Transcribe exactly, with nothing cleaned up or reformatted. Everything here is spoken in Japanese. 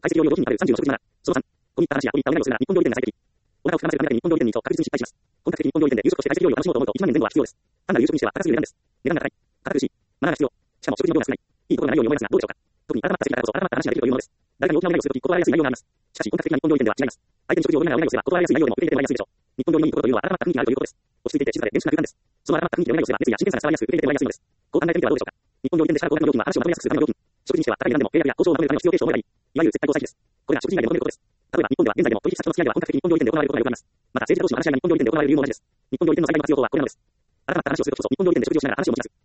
解析療養品にあるさんじゅうの食事なな。そのさん、込み入った話や込み入ったうなぎをするなら日本料理店での最適。お腹を膨らませるために日本料理店に行くと確実に失敗します。本格的に日本料理店で夕食として解析料理を楽しもうと思うといちまんえん前後は必要です。単なる夕食にしては高すぎる値段です。値段が高い。堅苦しい。マナーが必要。しかも食事の量が少ない。いいところがないように思いますが、どうでしょうか。特に改まった次からこそ改まった話ができるというものです。誰かに大きなお願いをするとき断られやすい内容があります。しかし本格的な日本料理店では違います。相手に食事をお願いをすれば断られやすい内容でも受け入れてもらいやすいでしょう。日本料理に行くことというのは改まった雰囲気があるということです。落ち着いていて静かで厳粛な空間です。その改まった雰囲気でお願いをすれば熱意や真剣さが伝わりやすく受け入れてもらいやすいのです。こう考えてみてはどうでしょうか。日本料理店で支払う高額の料金は話をまとめやすくするための料金。食事にしては高い値段でも契約や交渉をまとめるための必要継承を思えばいい。いわゆる接待交際費です。これが食事以外で求めることです。例えば日本では現在でも取引先との付き合いでは本格的に日本料理店で行われることがよくあります。また政治家同士の話し合いが日本料理店で行われる理由も同じです。日本料理店の最大の活用法はこれなのです。改まった話をするとこそ日本料理店で食事をしながら話を持ち出す。